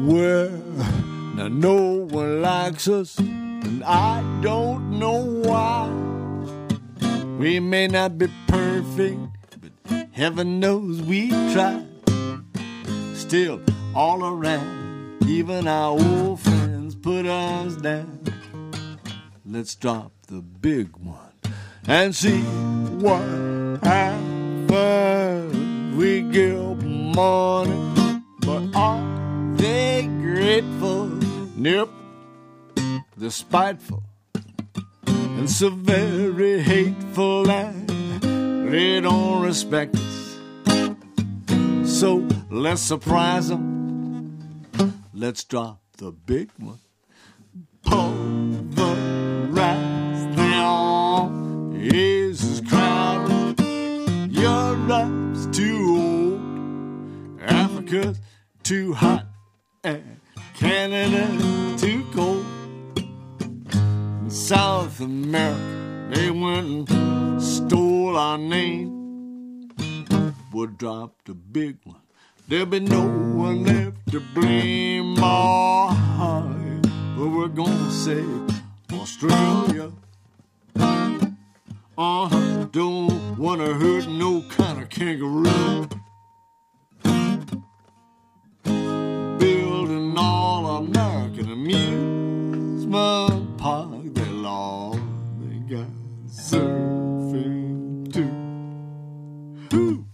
Well, now no one likes us, and I don't know why. We may not be perfect, but heaven knows we tried. Still, all around, even our old friends put us down. Let's drop the big one and see what happens. We give money, but are they grateful? Nope, they're spiteful and so very hateful, and they don't respect us. So let's surprise them. Let's drop the big one. Pulverize them. Is crowded. Europe's too old. Africa's too hot. And Canada's too cold. In South America, they went and stole our name. We'll drop the big one. There'll be no one left to blame. But we're gonna save Australia. Don't wanna hurt no kind of kangaroo. Building all American amusement park. They'll all they got surfing too. Woo.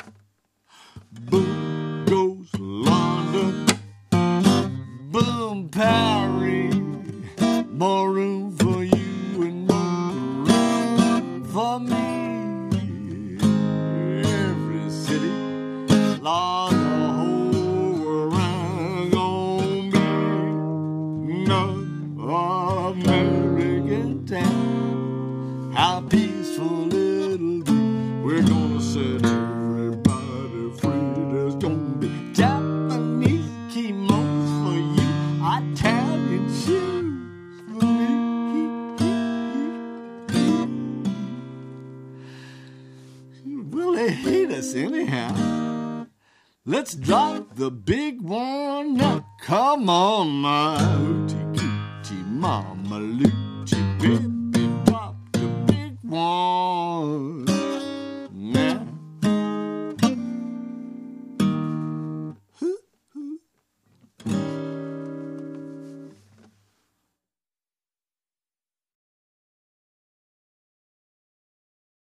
Boom goes London. Boom Paris. More room for you and more room for me. Every city, like a whole around on me. No American town, how peaceful it'll be. We're gonna set everybody free. There's gonna be Japanese kimonos for you, Italian shoes. Well, they hate us anyhow. Let's drop the big one now. Come on, my hoochie coochie mama loochie baby, drop the big one.